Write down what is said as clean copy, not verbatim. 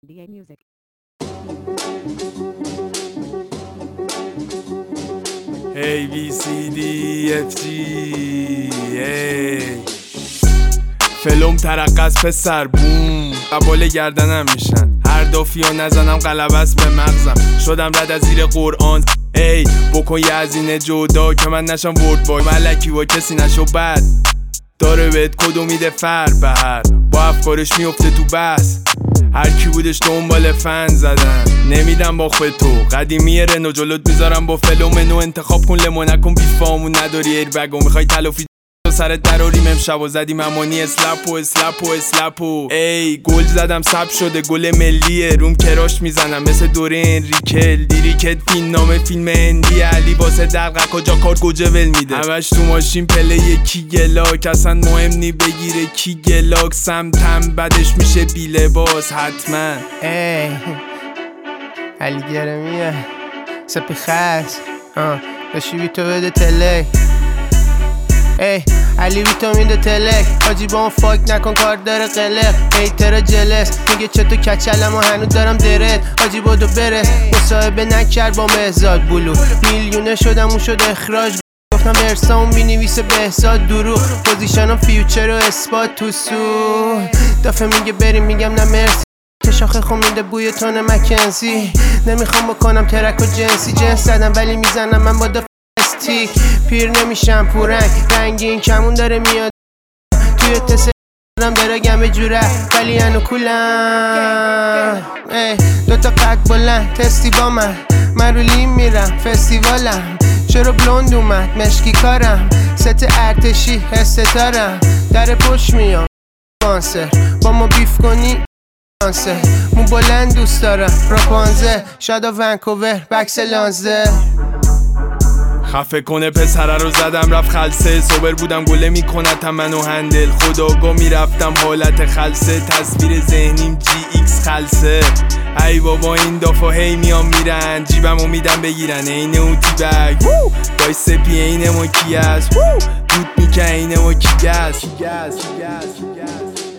DA Music. A B C D F G ای فلوم ترقه از پسر بوم قبال گردنم میشن هر دافیو نزنم غلبه است به مغزم شدم رد از زیر قرآن ای بکن یه هزینه جدا که من نشم ورد بای ملکی با کسی نشو بد داره بهت کدو میده فر به هر با افکارش میفته تو بس هر کی بودش دنبال فن زدن نمیدم با خود تو قدیمی رنو جلوت میذارم با فلو منو انتخاب کن لمو نکن بیفامون نداری ایربگو میخوای تلافی سرت دراریم امشب و زدیم امانی اسلپو ای گل زدم سب شده گل ملیه روم کراش میزنم مثل دوره انریکل دیریکت فیلم نامه فیلم هندی علی واسه دقیقه کجا کار گوجه ول میده همش تو ماشین پله یکی گلاک اصلا مهم نی بگیره کی گلاک سمتم بدش میشه بی لباس حتما ای علی گرمیه سپی خس داشتی بی تو بده تله ای علی ویتامین ده تلک حاجی با اون فاک نکن کار داره قلق هیتر جلس میگه چطور کچلم و هنوز دارم درت حاجی بودو بره مصاحبه نکرد با مهزاد بلو میلیونه شدم اون شد اخراج گفتم ارسام مینویسه بهزاد دروغ پوزیشنم فیوچر و اثبات تو سو دفعه میگه بریم میگم نه مرسی شاخه خومیده بوی تون مکنزی نمیخوام بکنم ترک و جنس زدم ولی میزنم من با استیک پیر نمیشم پورنگ رنگین کمون داره میاد توی تسه داره گمه جوره ولی انو کولم دوتا قد بلند تستی با من رو لیم میرم فستیوالم چرا بلوند اومد مشکی کارم ست ارتشی استتارم در پشت میام پانسر با ما بیف کنی مو بلند دوست دارم راپانزه شادا ونکوور بکس لانزه خفه کنه پسره رو زدم رفت خلصه سوبر بودم گله میکنتم منو هندل خداگاه میرفتم حالت خلصه تصویر ذهنیم جی ایکس خلصه ای بابا این دافا هی میام میرن جیبمو میدم بگیرن اینه اون تی بگ دای سپی اینه ما کی است دود میکن اینه ما کی گست